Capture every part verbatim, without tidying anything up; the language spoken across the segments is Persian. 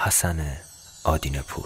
حسن آدینه پور.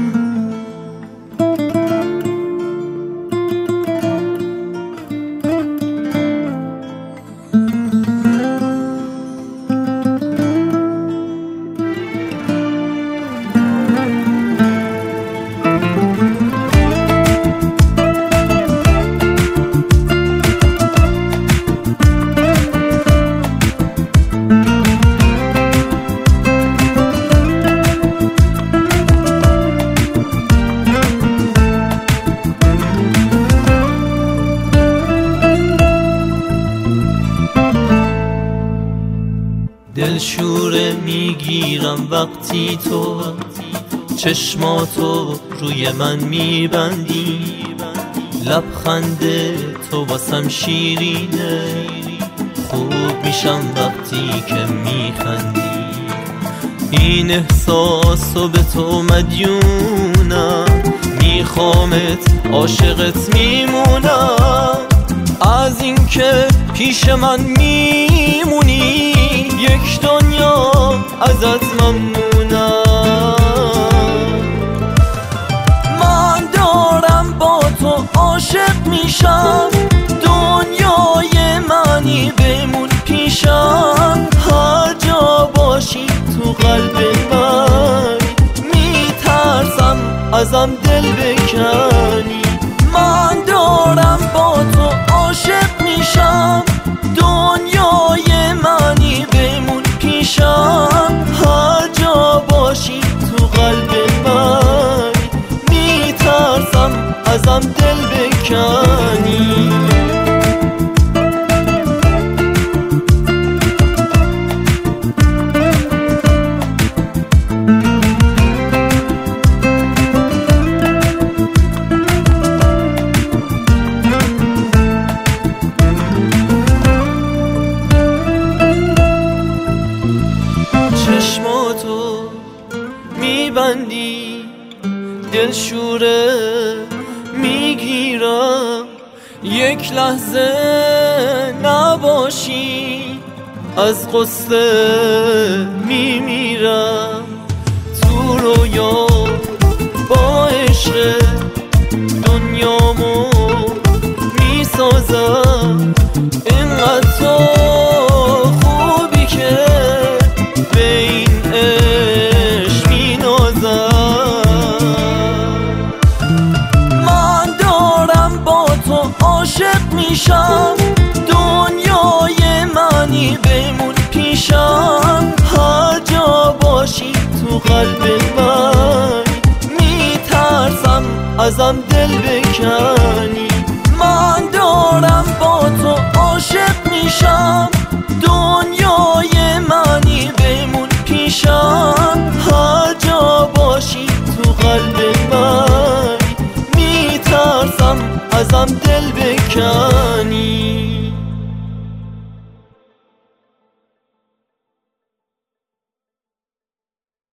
دلشوره میگیرم وقتی تو چشماتو روی من میبندی، لبخند تو واسم شیرینه، خوب میشم وقتی که میخندی. این احساسو به تو مدیونم، میخوامت عاشقت میمونم. از این که پیش من میمونی یک دنیا ازت ممنونم. من دارم با تو عاشق میشم، دنیای منی بمون پیشم. هر جا باشی تو قلب من، میترسم ازم دل بکنی. من دارم با تو عاشق میشم، دنیای منی بمون پیشم. هر جا باشی تو قلب من، میترسم ازم دل بکنی. چشماتو میبندی، دلشوره میگیرم، یک لحظه نباشی از قصه میمیرم. تو رویا با عشق دنیامو میسازم، اینقدر تو خوبی که به این عشق مینازم. من دارم با تو عاشق میشم، دنیای منی بمون پیشم. هر جا باشی تو قلب من، میترسم ازم دل بکنی. من دارم با تو عاشق میشم، دنیای منی بمون پیشم. هر جا باشی تو قلب من، میترسم ازم دل بکنی.